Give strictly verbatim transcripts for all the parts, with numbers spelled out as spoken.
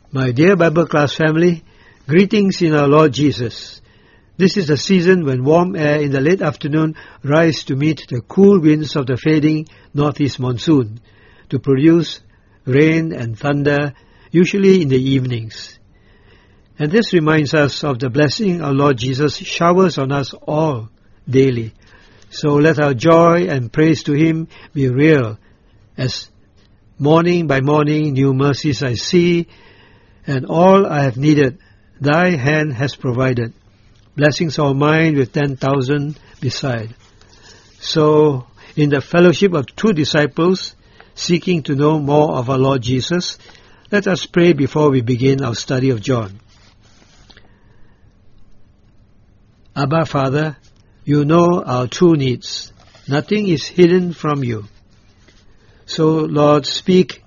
My dear Bible class family, greetings in our Lord Jesus. This is the season when warm air in the late afternoon rise to meet the cool winds of the fading northeast monsoon to produce rain and thunder, usually in the evenings. And this reminds us of the blessing our Lord Jesus showers on us all daily. So let our joy and praise to Him be real, as morning by morning new mercies I see, and all I have needed, Thy hand has provided. Blessings all mine with ten thousand beside. So, in the fellowship of true disciples, seeking to know more of our Lord Jesus, let us pray before we begin our study of John. Abba, Father, You know our true needs. Nothing is hidden from You. So, Lord, speak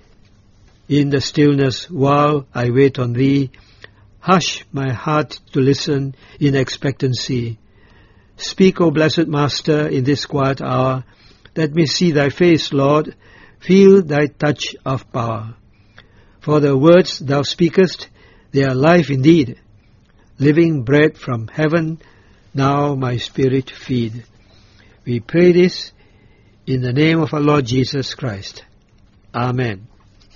in the stillness while I wait on Thee. Hush my heart to listen in expectancy. Speak, O blessed Master, in this quiet hour. Let me see Thy face, Lord. Feel Thy touch of power. For the words Thou speakest, they are life indeed. Living bread from heaven, now my spirit feed. We pray this in the name of our Lord Jesus Christ. Amen.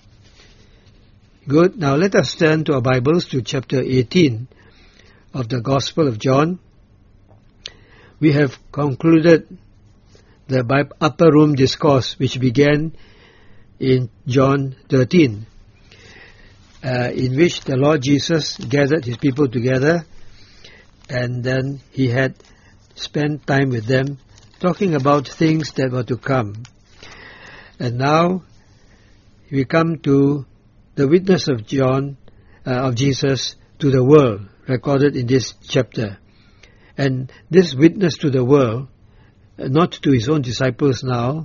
Good. Now let us turn to our Bibles to chapter eighteen of the Gospel of John. We have concluded the upper room discourse which began in John thirteen, uh, in which the Lord Jesus gathered His people together, and then He had spent time with them talking about things that were to come. And now we come to the witness of John, uh, of Jesus to the world, recorded in this chapter. And this witness to the world, uh, not to His own disciples now,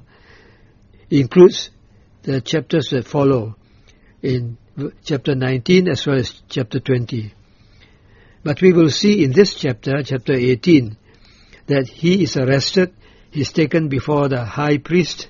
includes the chapters that follow in chapter nineteen as well as chapter twenty. But we will see in this chapter, chapter eighteen, that He is arrested, He is taken before the high priest,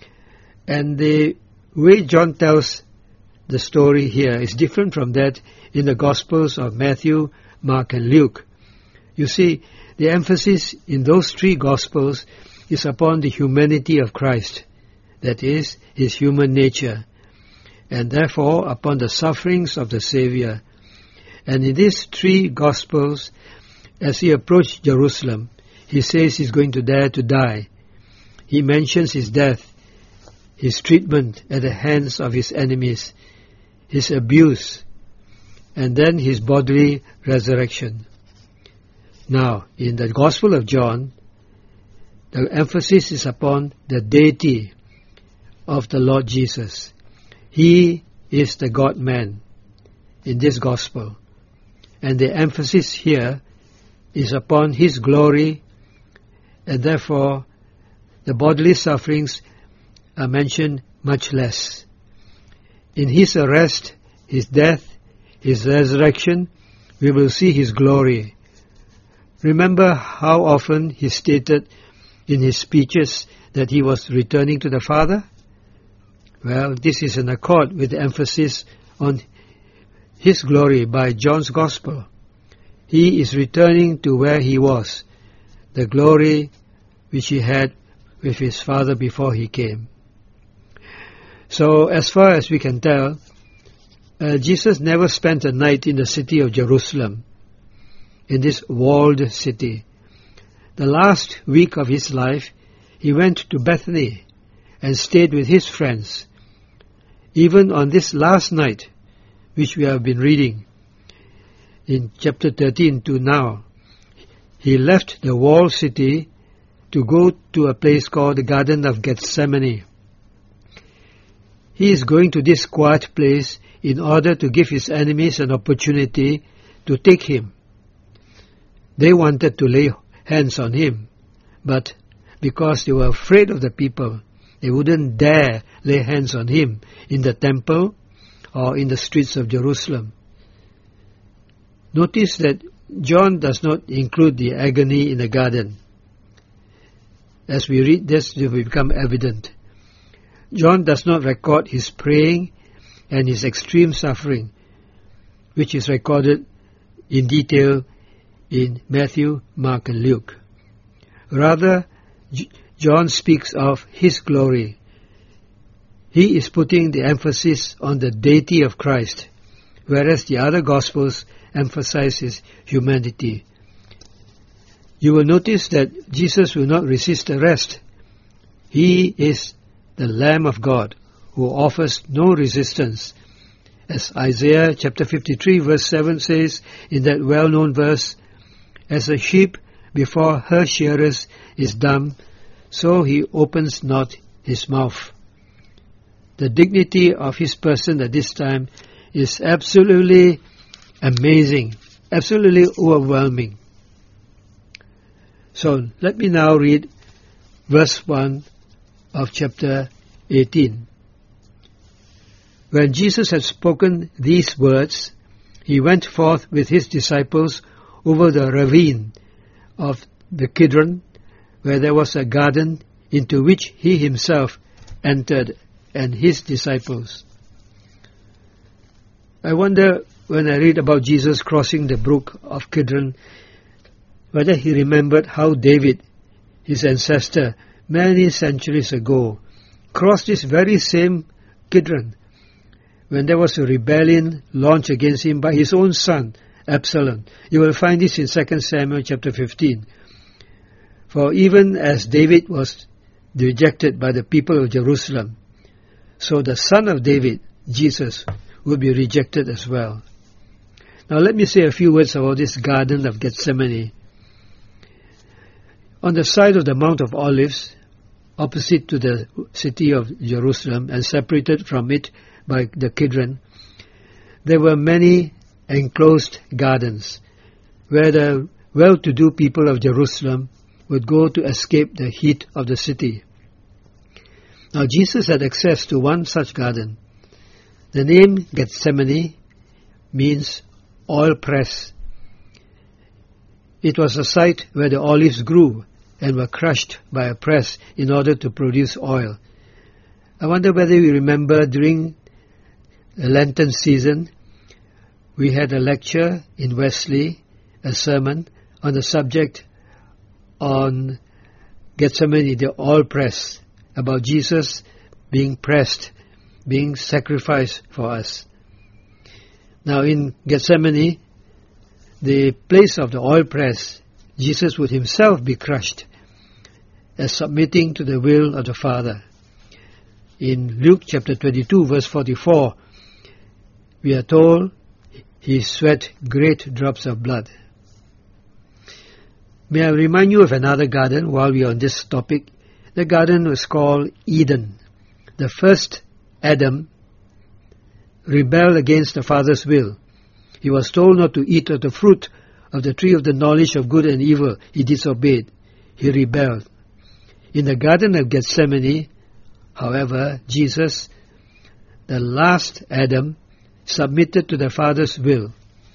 and the way John tells the story here is different from that in the Gospels of Matthew, Mark, and Luke. You see, the emphasis in those three Gospels is upon the humanity of Christ, that is, His human nature, and therefore upon the sufferings of the Saviour. And in these three Gospels, as He approached Jerusalem, He says He's going to dare to die. He mentions His death, His treatment at the hands of His enemies, His abuse, and then His bodily resurrection. Now, in the Gospel of John, the emphasis is upon the deity of the Lord Jesus. He is the God-man in this Gospel. And the emphasis here is upon His glory, and therefore the bodily sufferings are mentioned much less. In His arrest, His death, His resurrection, we will see His glory. Remember how often He stated in His speeches that He was returning to the Father? Well, this is in accord with the emphasis on His glory by John's Gospel. He is returning to where He was, the glory which He had with His Father before He came. So, as far as we can tell, uh, Jesus never spent a night in the city of Jerusalem, in this walled city. The last week of His life, He went to Bethany and stayed with His friends. Even on this last night, which we have been reading in chapter thirteen to now, He left the walled city to go to a place called the Garden of Gethsemane. He is going to this quiet place in order to give His enemies an opportunity to take Him. They wanted to lay hands on Him, but because they were afraid of the people, they wouldn't dare lay hands on Him in the temple or in the streets of Jerusalem. Notice that John does not include the agony in the garden. As we read this, it will become evident. John does not record His praying and His extreme suffering, which is recorded in detail in Matthew, Mark and Luke. Rather, J- John speaks of his glory. He is putting the emphasis on the deity of Christ, whereas the other Gospels emphasize his humanity. You will notice that Jesus will not resist arrest. He is the Lamb of God who offers no resistance. As Isaiah chapter fifty-three verse seven says in that well-known verse, "As a sheep before her shearers is dumb, so he opens not his mouth." The dignity of his person at this time is absolutely amazing, absolutely overwhelming. So let me now read verse one of chapter eighteen. When Jesus had spoken these words, he went forth with his disciples over the ravine of the Kidron, where there was a garden into which he himself entered and his disciples. I wonder, when I read about Jesus crossing the brook of Kidron, whether he remembered how David, his ancestor, many centuries ago, crossed this very same Kidron when there was a rebellion launched against him by his own son, Absalom. You will find this in Second Samuel chapter fifteen. For even as David was rejected by the people of Jerusalem, so the son of David, Jesus, will be rejected as well. Now let me say a few words about this Garden of Gethsemane. On the side of the Mount of Olives, opposite to the city of Jerusalem and separated from it by the Kidron, there were many enclosed gardens where the well-to-do people of Jerusalem would go to escape the heat of the city. Now Jesus had access to one such garden. The name Gethsemane means oil press. It was a site where the olives grew and were crushed by a press in order to produce oil. I wonder whether you remember during the Lenten season, we had a lecture in Wesley, a sermon on the subject on Gethsemane, the oil press, about Jesus being pressed, being sacrificed for us. Now in Gethsemane, the place of the oil press, Jesus would himself be crushed as submitting to the will of the Father. In Luke chapter twenty-two verse forty-four, we are told he sweat great drops of blood. May I remind you of another garden while we are on this topic? The garden was called Eden. The first Adam rebelled against the Father's will. He was told not to eat of the fruit of the tree of the knowledge of good and evil. He disobeyed. He rebelled. In the Garden of Gethsemane, however, Jesus, the last Adam, submitted to the Father's will.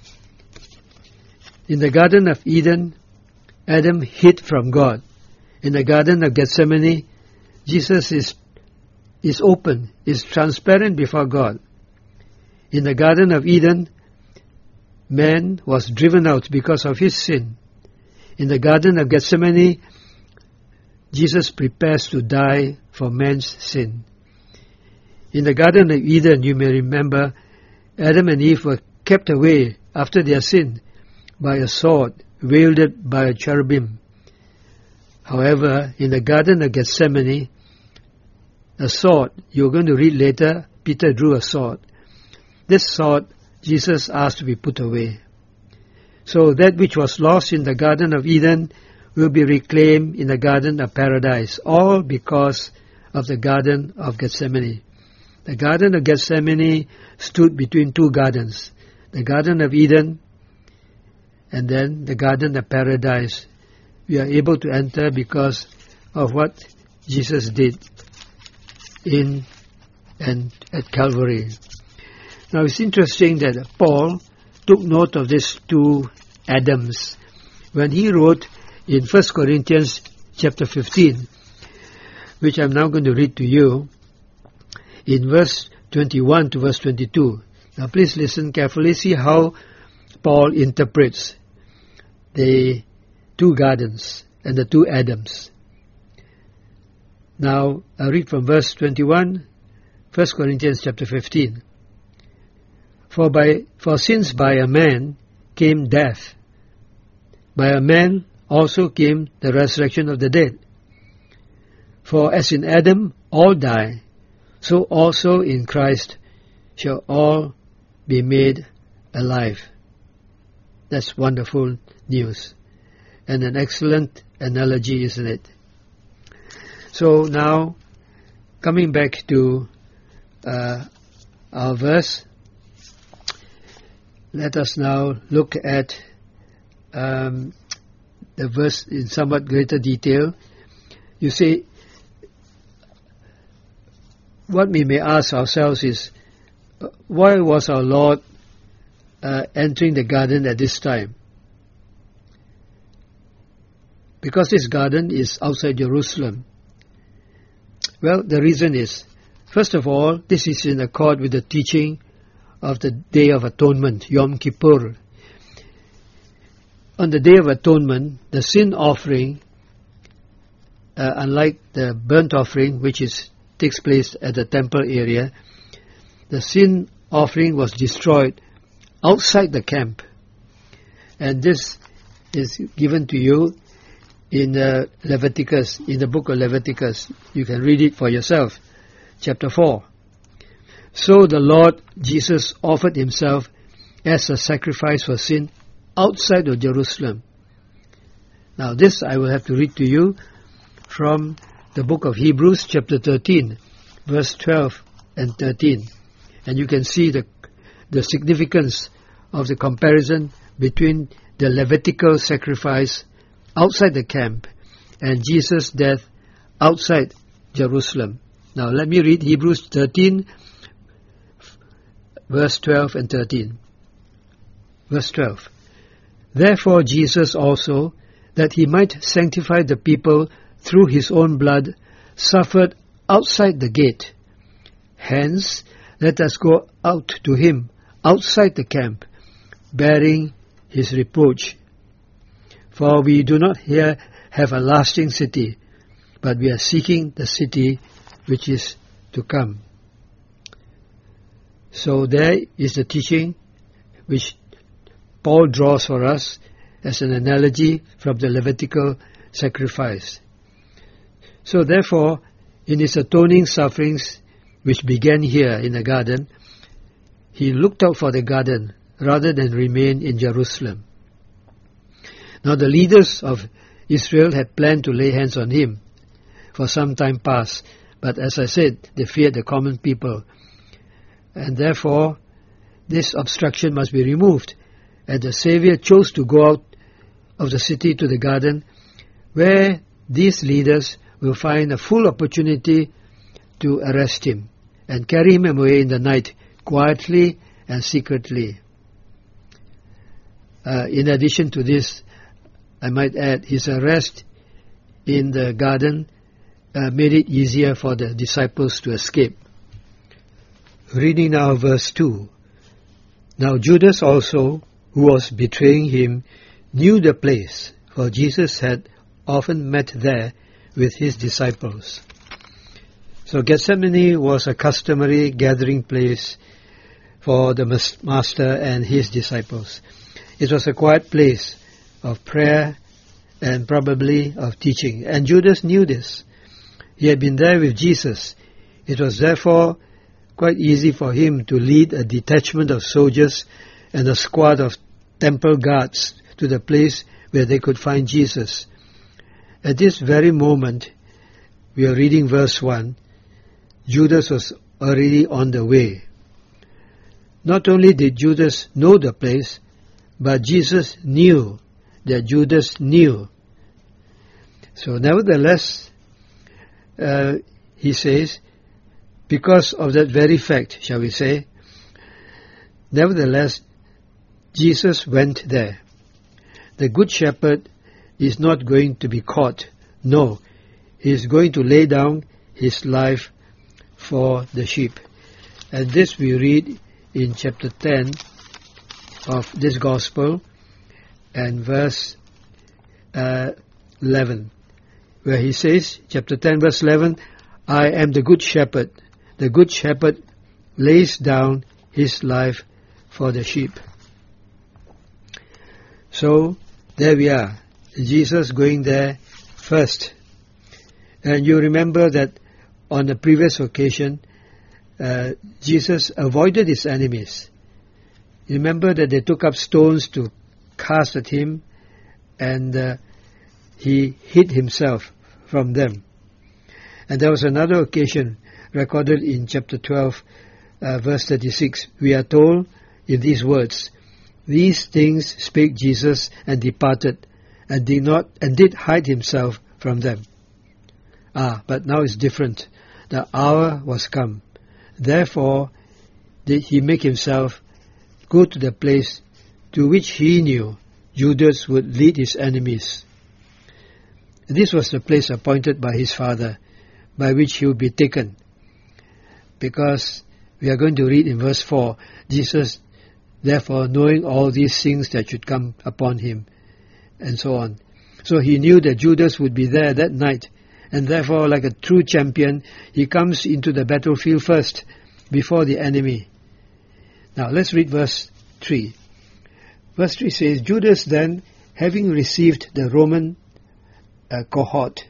In the Garden of Eden, Adam hid from God. In the Garden of Gethsemane, Jesus is, is open, is transparent before God. In the Garden of Eden, man was driven out because of his sin. In the Garden of Gethsemane, Jesus prepares to die for man's sin. In the Garden of Eden, you may remember, Adam and Eve were kept away after their sin by a sword wielded by a cherubim. However, in the Garden of Gethsemane, a sword, you're going to read later, Peter drew a sword. This sword, Jesus asked to be put away. So that which was lost in the Garden of Eden will be reclaimed in the Garden of Paradise, all because of the Garden of Gethsemane. The Garden of Gethsemane stood between two gardens, the Garden of Eden and then the Garden of Paradise. We are able to enter because of what Jesus did in and at Calvary. Now it's interesting that Paul took note of these two Adams when he wrote in First Corinthians chapter fifteen, which I'm now going to read to you, in verse twenty-one to verse twenty-two. Now please listen carefully. See how Paul interprets the two gardens and the two Adams. Now I read from verse twenty-one, First Corinthians chapter fifteen. For by for since by a man came death, by a man also came the resurrection of the dead. For as in Adam all die, so also in Christ shall all be made alive. That's wonderful news, and an excellent analogy, isn't it? So now, coming back to uh, our verse, let us now look at um, the verse in somewhat greater detail. You see, what we may ask ourselves is, why was our Lord uh, entering the garden at this time? Because this garden is outside Jerusalem. Well, the reason is, first of all, this is in accord with the teaching of the Day of Atonement, Yom Kippur. On the Day of Atonement, the sin offering, uh, unlike the burnt offering, which is takes place at the temple area, the sin offering was destroyed outside the camp. And this is given to you in uh, Leviticus, in the book of Leviticus. You can read it for yourself, chapter four. So the Lord Jesus offered himself as a sacrifice for sin outside of Jerusalem. Now this I will have to read to you from the book of Hebrews, chapter thirteen, verse twelve and thirteen. And you can see the, the significance of the comparison between the Levitical sacrifice outside the camp and Jesus' death outside Jerusalem. Now let me read Hebrews thirteen, verse twelve and thirteen. Verse twelve. Therefore Jesus also, that he might sanctify the people through his own blood, suffered outside the gate. Hence, let us go out to him outside the camp, bearing his reproach. For we do not here have a lasting city, but we are seeking the city which is to come. So there is the teaching which Paul draws for us as an analogy from the Levitical sacrifice. So therefore, in his atoning sufferings, which began here in the garden, he looked out for the garden rather than remain in Jerusalem. Now the leaders of Israel had planned to lay hands on him for some time past, but as I said, they feared the common people, and therefore this obstruction must be removed, and the Saviour chose to go out of the city to the garden, where these leaders will find a full opportunity to arrest him and carry him away in the night, quietly and secretly. Uh, in addition to this, I might add, his arrest in the garden uh, made it easier for the disciples to escape. Reading now verse two. Now Judas also, who was betraying him, knew the place, for Jesus had often met there with his disciples. So Gethsemane was a customary gathering place for the Master and his disciples. It was a quiet place of prayer and probably of teaching. And Judas knew this. He had been there with Jesus. It was therefore quite easy for him to lead a detachment of soldiers and a squad of temple guards to the place where they could find Jesus. At this very moment, we are reading verse one, Judas was already on the way. Not only did Judas know the place, but Jesus knew that Judas knew. So nevertheless, uh, he says, because of that very fact, shall we say, nevertheless, Jesus went there. The good shepherd is not going to be caught. No, he is going to lay down his life for the sheep. And this we read in chapter ten of this Gospel and verse uh, eleven, where he says, chapter ten, verse eleven, I am the good shepherd. The good shepherd lays down his life for the sheep. So, there we are. Jesus going there first. And you remember that on the previous occasion, uh, Jesus avoided his enemies. Remember that they took up stones to cast at him, and uh, he hid himself from them. And there was another occasion recorded in chapter twelve, uh, verse thirty-six. We are told in these words, these things spake Jesus and departed, and did not and did hide himself from them. Ah, but now it's different. The hour was come. Therefore did he make himself go to the place to which he knew Judas would lead his enemies. This was the place appointed by his Father, by which he would be taken. Because we are going to read in verse four, Jesus, therefore, knowing all these things that should come upon him, and so on. So he knew that Judas would be there that night, and therefore, like a true champion, he comes into the battlefield first, before the enemy. Now, let's read verse three. Verse three says, Judas then, having received the Roman uh, cohort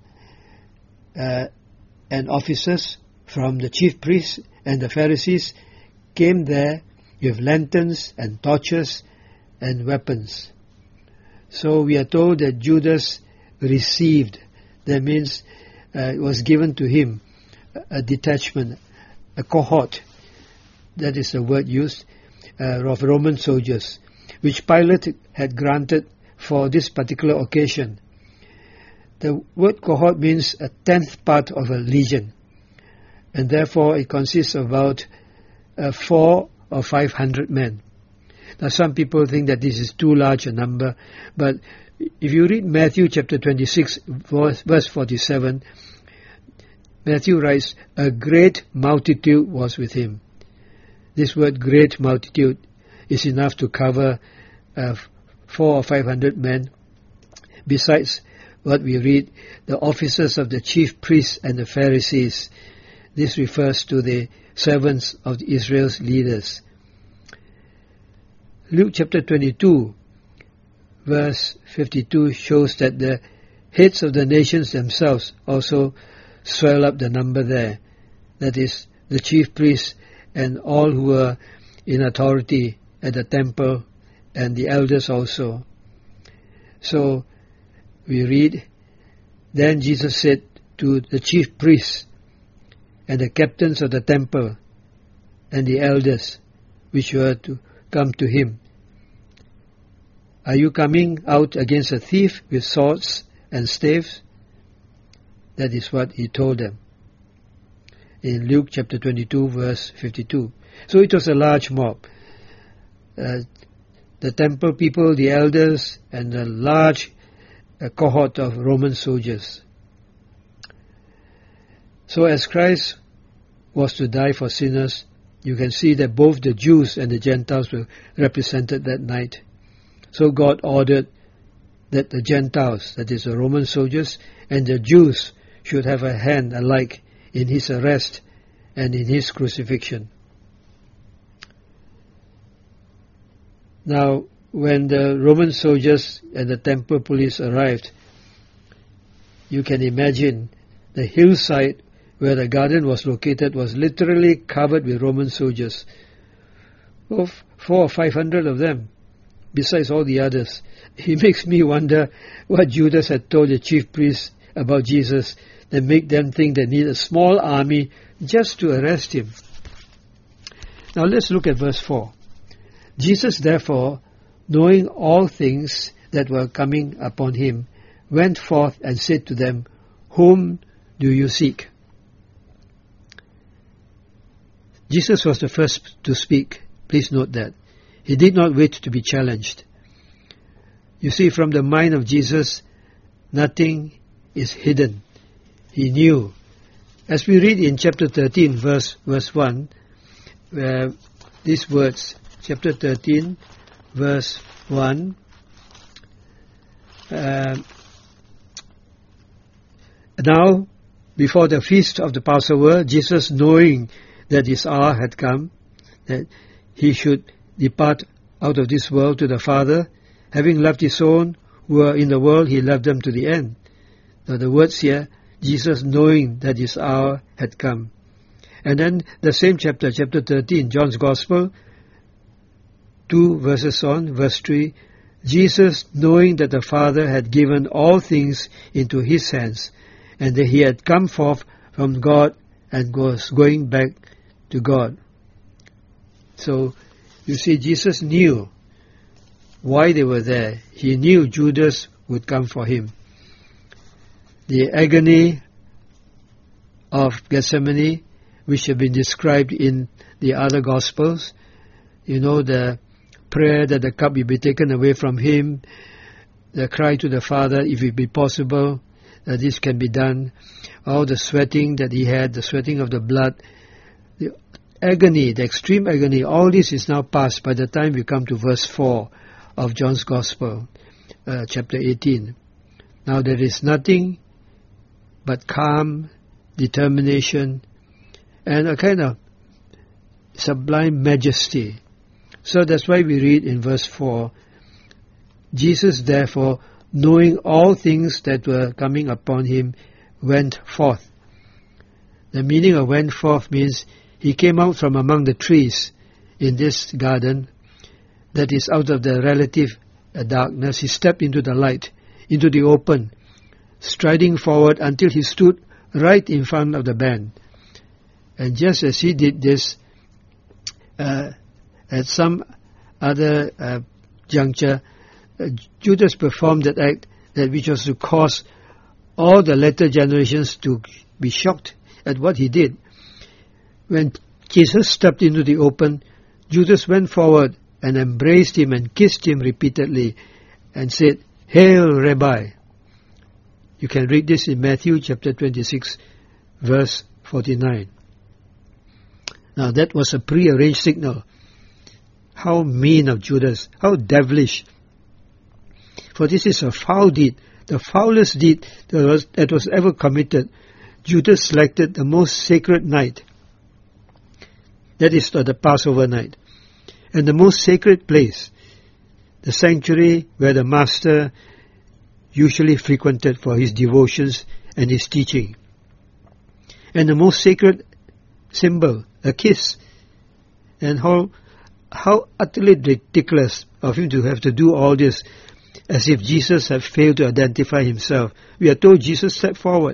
uh, and officers from the chief priests and the Pharisees, came there with lanterns and torches and weapons. So we are told that Judas received, that means uh, it was given to him, a detachment, a cohort, that is the word used, uh, of Roman soldiers, which Pilate had granted for this particular occasion. The word cohort means a tenth part of a legion, and therefore it consists of about uh, four or five hundred men. Now some people think that this is too large a number, but if you read Matthew chapter twenty-six, verse, verse forty-seven, Matthew writes, a great multitude was with him. This word great multitude is enough to cover uh, four or five hundred men, besides what we read, the officers of the chief priests and the Pharisees. This refers to the servants of Israel's leaders. Luke chapter twenty-two, verse fifty-two shows that the heads of the nations themselves also swell up the number there. That is, the chief priests and all who were in authority at the temple, and the elders also. So we read, then Jesus said to the chief priests and the captains of the temple and the elders which were to come to him, are you coming out against a thief with swords and staves? That is what he told them in Luke chapter twenty-two, verse fifty-two. So it was a large mob. Uh, the temple people, the elders, and a large uh, cohort of Roman soldiers. So as Christ was to die for sinners, you can see that both the Jews and the Gentiles were represented that night. So God ordered that the Gentiles, that is the Roman soldiers, and the Jews should have a hand alike in his arrest and in his crucifixion. Now, when the Roman soldiers and the temple police arrived, you can imagine the hillside where the garden was located was literally covered with Roman soldiers. Oh, four or five hundred of them, besides all the others. It makes me wonder what Judas had told the chief priests about Jesus that make them think they need a small army just to arrest him. Now let's look at verse four. Jesus therefore, knowing all things that were coming upon him, went forth and said to them, whom do you seek? Jesus was the first to speak. Please note that. He did not wait to be challenged. You see, from the mind of Jesus, nothing is hidden. He knew. As we read in chapter thirteen, verse, verse one, where these words, chapter thirteen, verse one. Uh, now, before the feast of the Passover, Jesus, knowing that his hour had come, that he should depart out of this world to the Father, having loved his own who were in the world, he loved them to the end. Now the words here, Jesus knowing that his hour had come. And then the same chapter, chapter thirteen, John's Gospel, two verses on, verse three, Jesus knowing that the Father had given all things into his hands, and that he had come forth from God and was going back to God. So, you see, Jesus knew why they were there. He knew Judas would come for him. The agony of Gethsemane, which have been described in the other Gospels, you know, the prayer that the cup will be taken away from him, the cry to the Father, if it be possible, that this can be done, all the sweating that he had, the sweating of the blood, the agony, the extreme agony, all this is now past by the time we come to verse four of John's Gospel, uh, chapter eighteen. Now there is nothing but calm, determination, and a kind of sublime majesty. So that's why we read in verse four, Jesus therefore, knowing all things that were coming upon him, went forth. The meaning of went forth means he came out from among the trees in this garden, that is out of the relative darkness. He stepped into the light, into the open, striding forward until he stood right in front of the band. And just as he did this, uh, at some other uh, juncture, uh, Judas performed that act that which was to cause all the later generations to be shocked at what he did. When Jesus stepped into the open, Judas went forward and embraced him and kissed him repeatedly and said, "Hail, Rabbi." You can read this in Matthew chapter twenty-six, verse forty-nine. Now that was a pre-arranged signal. How mean of Judas, how devilish. For this is a foul deed, the foulest deed that was, that was ever committed. Judas selected the most sacred night, that is the Passover night, and the most sacred place, the sanctuary where the Master usually frequented for his devotions and his teaching, and the most sacred symbol, a kiss. And how how utterly ridiculous of him to have to do all this, as if Jesus had failed to identify himself. We are told Jesus stepped forward.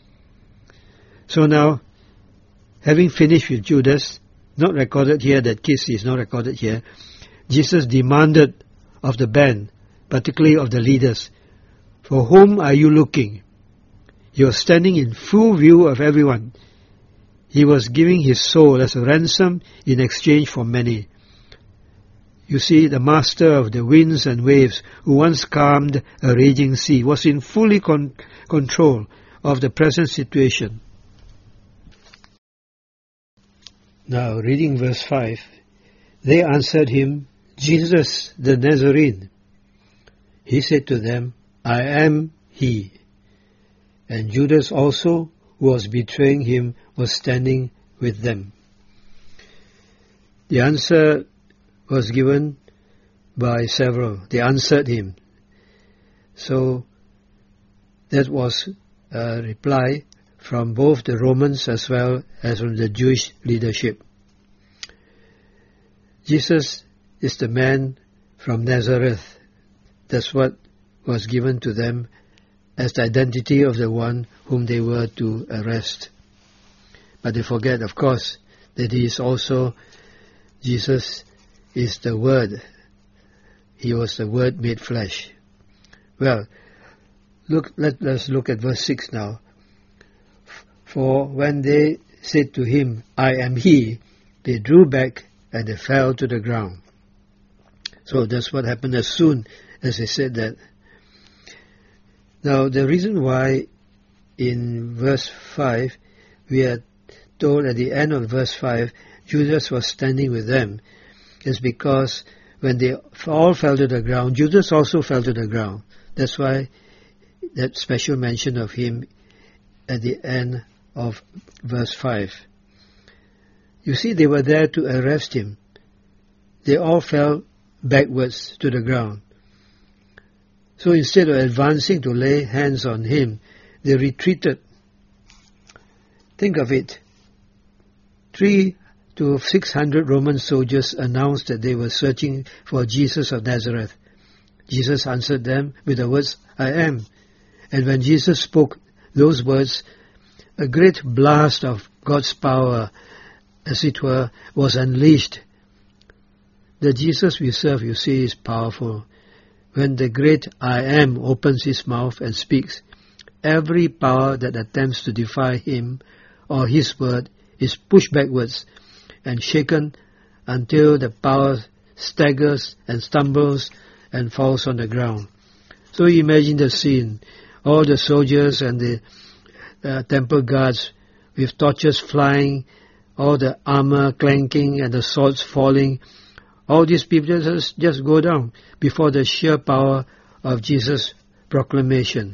So now, having finished with Judas, not recorded here, that kiss is not recorded here, Jesus demanded of the band, particularly of the leaders, "For whom are you looking?" He was standing in full view of everyone. He was giving his soul as a ransom in exchange for many. You see, the master of the winds and waves, who once calmed a raging sea, was in fully con- control of the present situation. Now, reading verse five, they answered him, "Jesus the Nazarene." He said to them, "I am he." And Judas also, who was betraying him, was standing with them. The answer was given by several. They answered him. So that was a reply from both the Romans as well as from the Jewish leadership. Jesus is the man from Nazareth. That's what was given to them as the identity of the one whom they were to arrest. But they forget, of course, that he is also, Jesus is the Word. He was the Word made flesh. Well, look. Let us look at verse six now. For when they said to him, "I am he," they drew back and they fell to the ground. So that's what happened as soon as they said that. Now the reason why in verse five we are told at the end of verse five Judas was standing with them, is because when they all fell to the ground, Judas also fell to the ground. That's why that special mention of him at the end of verse five. You see, they were there to arrest him. They all fell backwards to the ground. So instead of advancing to lay hands on him, they retreated. Think of it. Three to six hundred Roman soldiers announced that they were searching for Jesus of Nazareth. Jesus answered them with the words, I am. And when Jesus spoke those words, a great blast of God's power, as it were, was unleashed. The Jesus we serve, you see, is powerful. When the great I am opens his mouth and speaks, every power that attempts to defy him or his word is pushed backwards and shaken until the power staggers and stumbles and falls on the ground. So imagine the scene. All the soldiers and the uh, temple guards with torches flying, all the armor clanking and the swords falling. All these people just, just go down before the sheer power of Jesus' proclamation.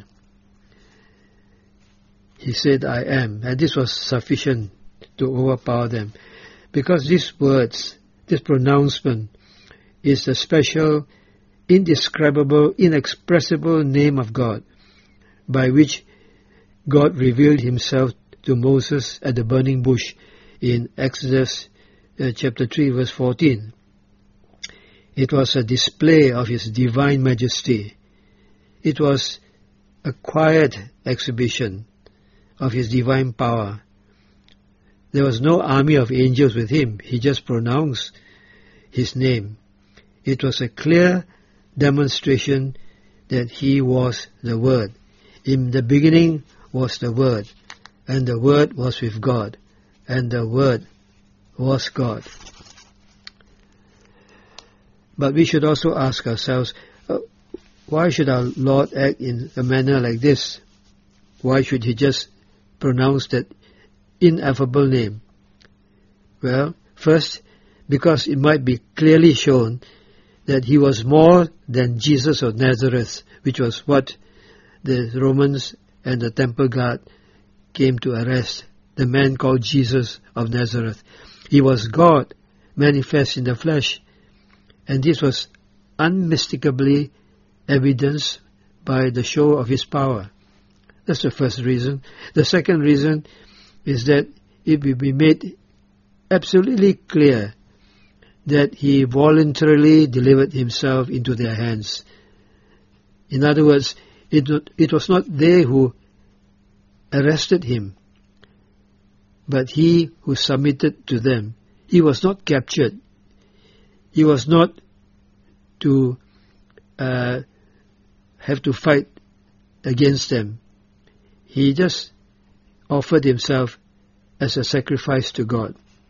He said, I am. And this was sufficient to overpower them. Because these words, this pronouncement, is the special, indescribable, inexpressible name of God, by which God revealed himself to Moses at the burning bush in Exodus uh, chapter three, verse fourteen. It was a display of his divine majesty. It was a quiet exhibition of his divine power. There was no army of angels with him. He just pronounced his name. It was a clear demonstration that he was the Word. In the beginning was the Word, and the Word was with God, and the Word was God. But we should also ask ourselves, uh, why should our Lord act in a manner like this? Why should he just pronounce that ineffable name? Well, first, because it might be clearly shown that he was more than Jesus of Nazareth, which was what the Romans and the temple guard came to arrest, the man called Jesus of Nazareth. He was God manifest in the flesh, and this was unmistakably evidenced by the show of his power. That's the first reason. The second reason is that it will be made absolutely clear that he voluntarily delivered himself into their hands. In other words, it, it was not they who arrested him, but he who submitted to them. He was not captured. He was not to uh, have to fight against them. He just offered himself as a sacrifice to God.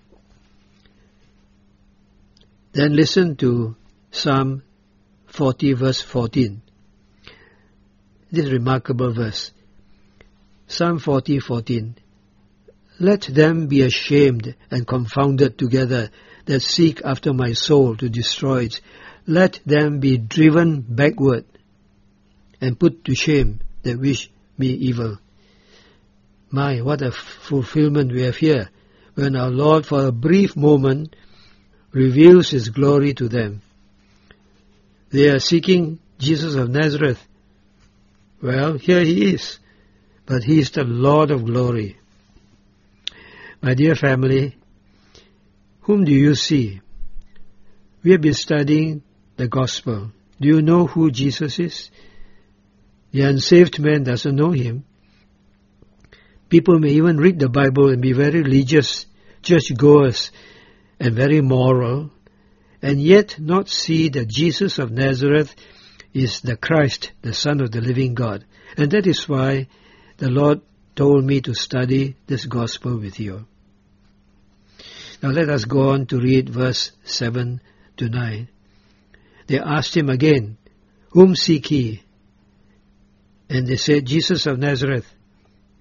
Then listen to Psalm forty, verse fourteen. This remarkable verse. Psalm forty, fourteen. Let them be ashamed and confounded together that seek after my soul to destroy it. Let them be driven backward and put to shame that wish me evil. My, what a fulfillment we have here, when our Lord for a brief moment reveals his glory to them. They are seeking Jesus of Nazareth. Well, here he is, but he is the Lord of glory. My dear family, whom do you see? We have been studying the gospel. Do you know who Jesus is? The unsaved man doesn't know him. People may even read the Bible and be very religious, churchgoers, and very moral, and yet not see that Jesus of Nazareth is the Christ, the Son of the living God. And that is why the Lord told me to study this gospel with you. Now let us go on to read verse seven to nine. They asked him again, Whom seek ye? And they said, Jesus of Nazareth.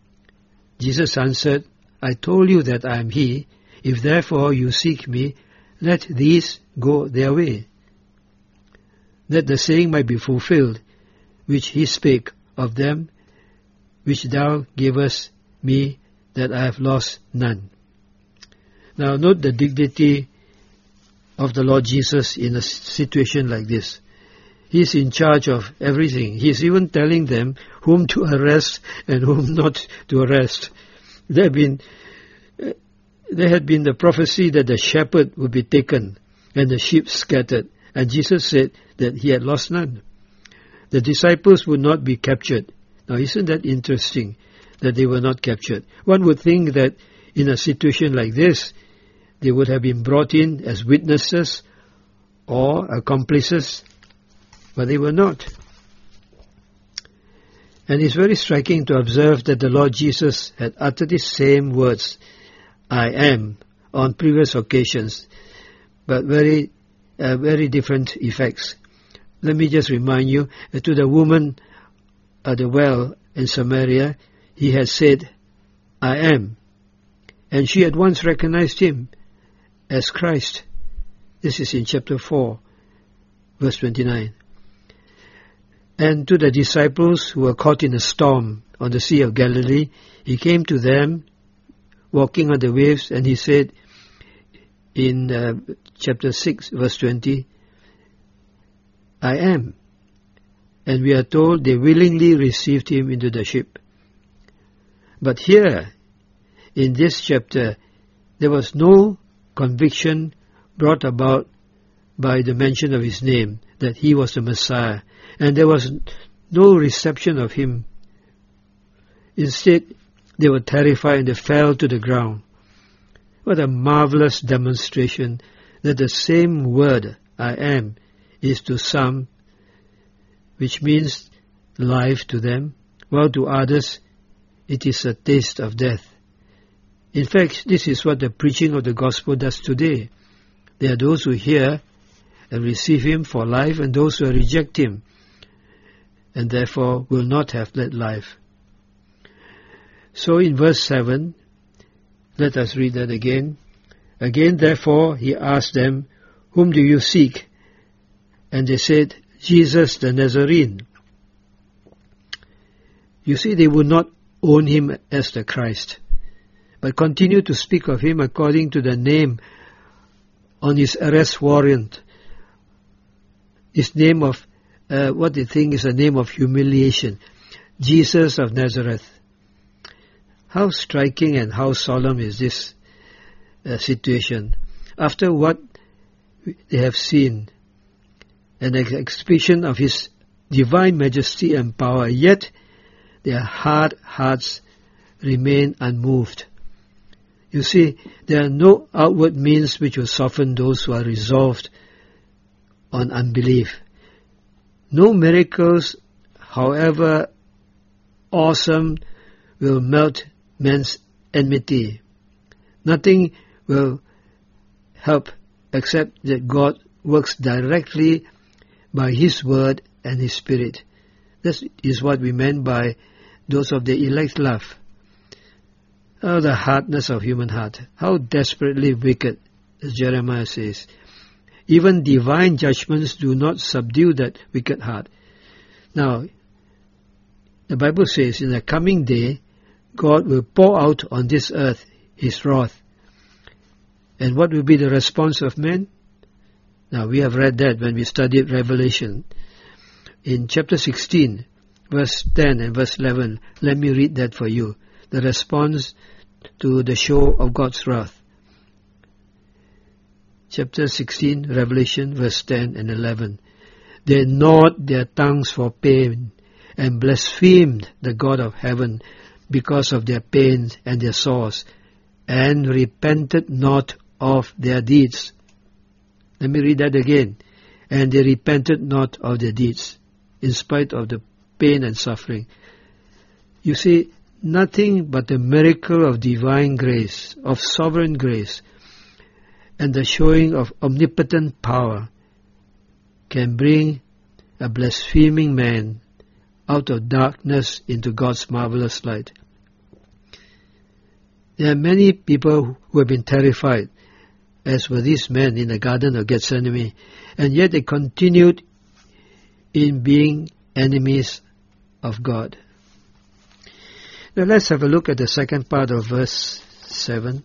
Jesus answered, I told you that I am he. If therefore you seek me, let these go their way, that the saying might be fulfilled, which he spake of them, which thou gavest me, that I have lost none. Now note the dignity of the Lord Jesus in a situation like this. He is in charge of everything. He is even telling them whom to arrest and whom not to arrest. There had been, uh, there had been the prophecy that the shepherd would be taken and the sheep scattered, and Jesus said that he had lost none. The disciples would not be captured. Now isn't that interesting that they were not captured? One would think that in a situation like this, they would have been brought in as witnesses or accomplices, but they were not. And it's very striking to observe that the Lord Jesus had uttered the same words, I am, on previous occasions, but very, uh, very different effects. Let me just remind you, uh, to the woman at the well in Samaria, he had said, I am. And she at once recognized him as Christ. This is in chapter four, verse twenty-nine. And to the disciples who were caught in a storm on the Sea of Galilee, he came to them, walking on the waves, and he said in uh, chapter six, verse twenty, I am. And we are told they willingly received him into the ship. But here, in this chapter, there was no conviction brought about by the mention of his name, that he was the Messiah, and there was no reception of him. Instead, they were terrified and they fell to the ground. What a marvelous demonstration that the same word, I am, is to some, which means life to them, while to others it is a taste of death. In fact, this is what the preaching of the gospel does today. There are those who hear and receive him for life, and those who reject him, and therefore will not have that life. So in verse seven, let us read that again. Again, therefore, he asked them, whom do you seek? And they said, Jesus the Nazarene. You see, they would not own him as the Christ, but continue to speak of him according to the name on his arrest warrant. His name of, uh, what they think is a name of humiliation, Jesus of Nazareth. How striking and how solemn is this uh, situation. After what they have seen, an exhibition of his divine majesty and power, yet their hard hearts remain unmoved. You see, there are no outward means which will soften those who are resolved on unbelief. No miracles, however awesome, will melt man's enmity. Nothing will help except that God works directly by his word and his spirit. This is what we meant by those of the elect love. Oh, the hardness of human heart. How desperately wicked, as Jeremiah says. Even divine judgments do not subdue that wicked heart. Now, the Bible says in the coming day, God will pour out on this earth his wrath. And what will be the response of men? Now, we have read that when we studied Revelation. In chapter sixteen, verse ten and verse eleven, let me read that for you. The response to the show of God's wrath. Chapter sixteen, Revelation, verse ten and eleven. They gnawed their tongues for pain and blasphemed the God of heaven because of their pains and their sores, and repented not of their deeds. Let me read that again. And they repented not of their deeds, in spite of the pain and suffering. You see, nothing but the miracle of divine grace, of sovereign grace, and the showing of omnipotent power can bring a blaspheming man out of darkness into God's marvelous light. There are many people who have been terrified as were these men in the Garden of Gethsemane, and yet they continued in being enemies of God. Now let's have a look at the second part of verse seven.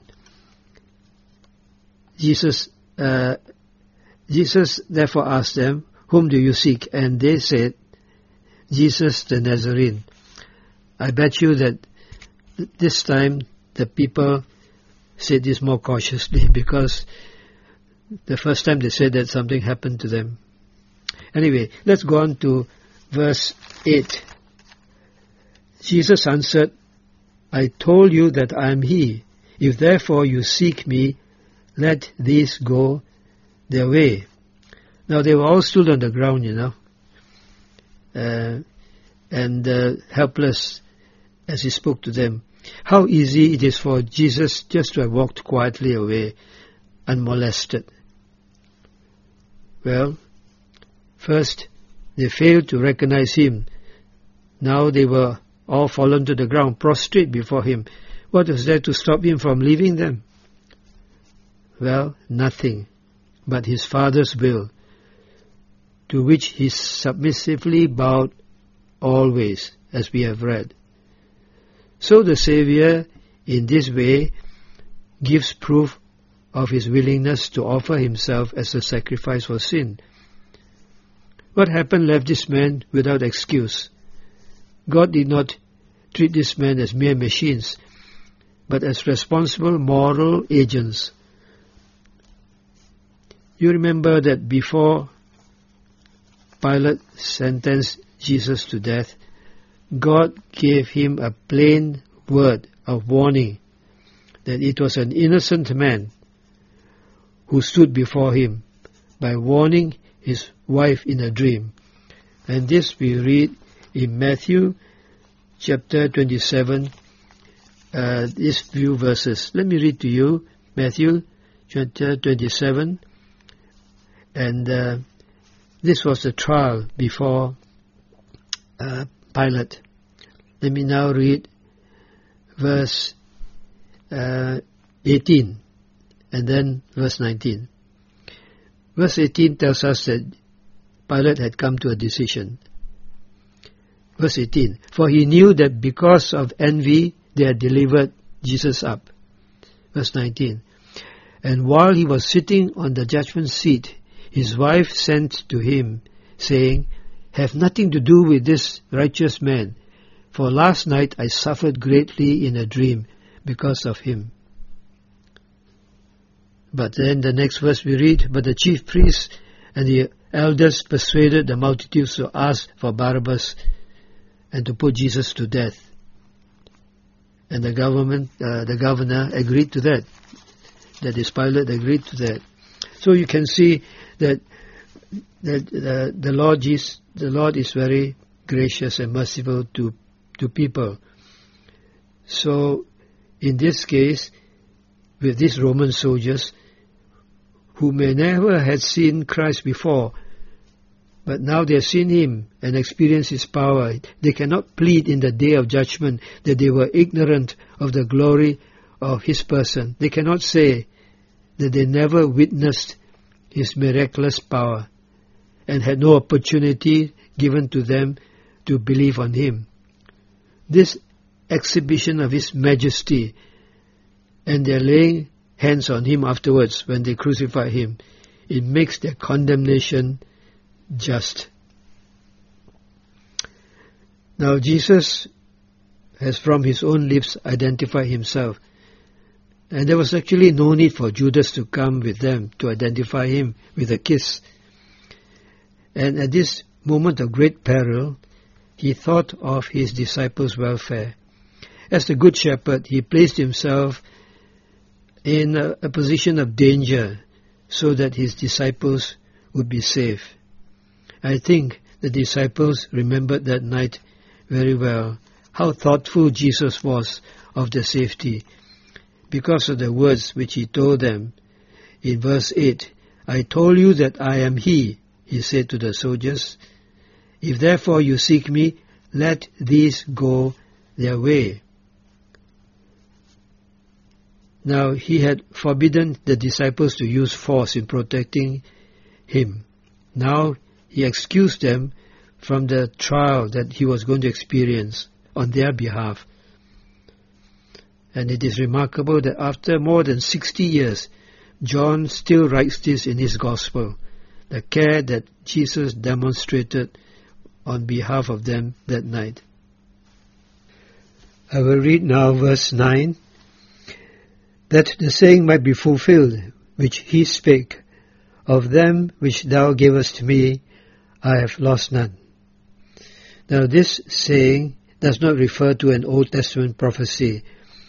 Jesus, uh, Jesus therefore asked them, "Whom do you seek?" And they said, "Jesus the Nazarene." I bet you that this time the people said this more cautiously, because the first time they said that, something happened to them. Anyway, let's go on to verse eight. Jesus answered, "I told you that I am he. If therefore you seek me, let these go their way." Now they were all stood on the ground, you know, uh, and uh, helpless as he spoke to them. How easy it is for Jesus just to have walked quietly away, unmolested. Well, first they failed to recognize him. Now they were all fallen to the ground, prostrate before him. What was there to stop him from leaving them? Well, nothing but his Father's will, to which he submissively bowed always, as we have read. So the Saviour, in this way, gives proof of his willingness to offer himself as a sacrifice for sin. What happened left this man without excuse. God did not treat this man as mere machines, but as responsible moral agents. You remember that before Pilate sentenced Jesus to death, God gave him a plain word of warning that it was an innocent man who stood before him, by warning his wife in a dream. And this we read in Matthew chapter twenty-seven, uh, these few verses. Let me read to you Matthew chapter twenty-seven, and uh, this was the trial before uh, Pilate. Let me now read verse uh, eighteen and then verse nineteen. Verse eighteen tells us that Pilate had come to a decision. Verse eighteen, "For he knew that because of envy they had delivered Jesus up." Verse nineteen, "And while he was sitting on the judgment seat, his wife sent to him, saying, 'Have nothing to do with this righteous man, for last night I suffered greatly in a dream because of him.'" But then the next verse we read, "But the chief priests and the elders persuaded the multitudes to ask for Barabbas and to put Jesus to death. And the government, uh, the governor agreed to that. That is, Pilate agreed to that. So you can see that that uh, the Lord Jesus, the Lord is very gracious and merciful to to people. So in this case, with these Roman soldiers, who may never had seen Christ before, but now they have seen him and experienced his power, they cannot plead in the day of judgment that they were ignorant of the glory of his person. They cannot say that they never witnessed his miraculous power and had no opportunity given to them to believe on him. This exhibition of his majesty, and their laying hands on him afterwards when they crucify him, it makes their condemnation just. Now Jesus has from his own lips identified himself, and there was actually no need for Judas to come with them to identify him with a kiss. And at this moment of great peril, he thought of his disciples' welfare. As the Good Shepherd, he placed himself in a, a position of danger so that his disciples would be safe. I think the disciples remembered that night very well, how thoughtful Jesus was of their safety, because of the words which he told them. In verse eight, "I told you that I am he," he said to the soldiers. "If therefore you seek me, let these go their way." Now he had forbidden the disciples to use force in protecting him. Now he excused them from the trial that he was going to experience on their behalf. And it is remarkable that after more than sixty years, John still writes this in his Gospel, the care that Jesus demonstrated on behalf of them that night. I will read now verse nine. That the saying might be fulfilled, which he spake, of them which thou gavest me, I have lost none. Now this saying does not refer to an Old Testament prophecy.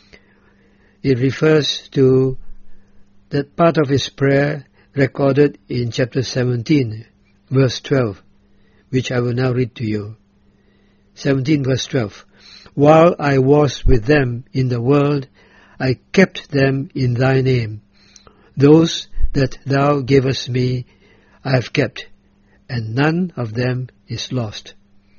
It refers to that part of his prayer recorded in chapter seventeen, verse twelve, which I will now read to you. seventeen verse twelve. While I was with them in the world, I kept them in thy name. Those that thou gavest me, I have kept, and none of them is lost.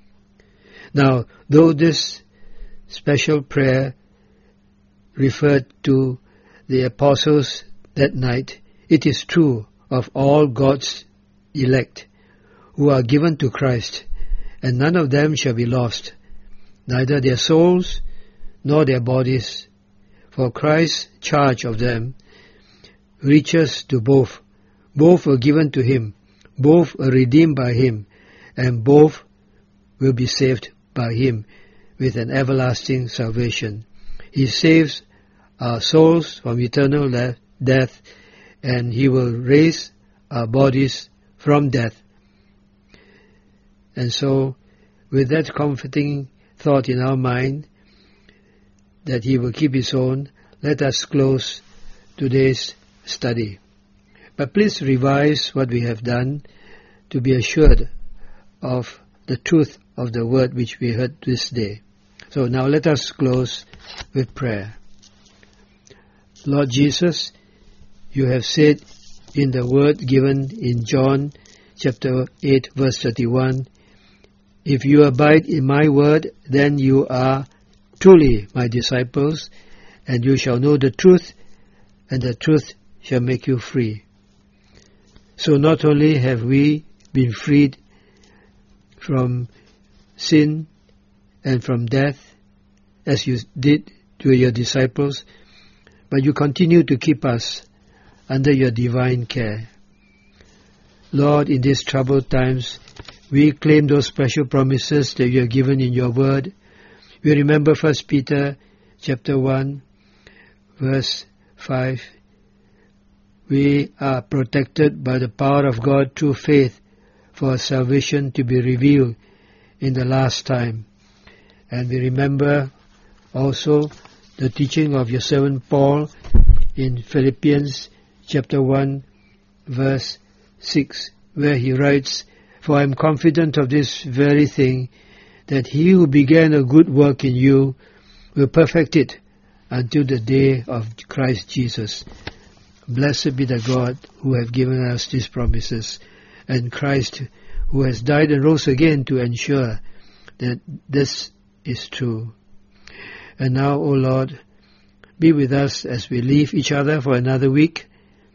Now, though this special prayer referred to the apostles that night, it is true of all God's elect who are given to Christ, and none of them shall be lost, neither their souls nor their bodies, for Christ's charge of them reaches to both. Both were given to him, both were redeemed by him, and both will be saved by him with an everlasting salvation. He saves our souls from eternal le- death, and he will raise our bodies from death. And so, with that comforting thought in our mind, that he will keep his own, let us close today's study. But please revise what we have done to be assured of the truth of the word which we heard this day. So now let us close with prayer. Lord Jesus, you have said in the word given in John chapter eight verse thirty-one, if you abide in my word, then you are truly my disciples, and you shall know the truth, and the truth shall make you free. So not only have we been freed from sin and from death, as you did to your disciples, but you continue to keep us under your divine care. Lord, in these troubled times, we claim those special promises that you have given in your word. We remember First Peter chapter one, verse five. We are protected by the power of God through faith for salvation to be revealed in the last time. And we remember also the teaching of your servant Paul in Philippians chapter one, verse six, where he writes, for I am confident of this very thing, that he who began a good work in you will perfect it until the day of Christ Jesus. Blessed be the God who has given us these promises, and Christ who has died and rose again to ensure that this is true. And now, O Lord, be with us as we leave each other for another week.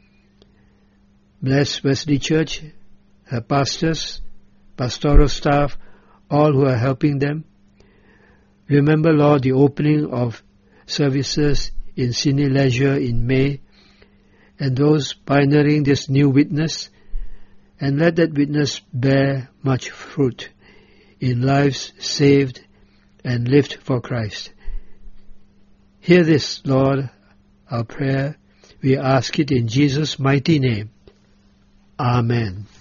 Bless Wesley Church, her pastors, pastoral staff, all who are helping them. Remember, Lord, the opening of services in Sydney Leisure in May, and those pioneering this new witness, and let that witness bear much fruit in lives saved and lived for Christ. Hear this, Lord, our prayer. We ask it in Jesus' mighty name. Amen.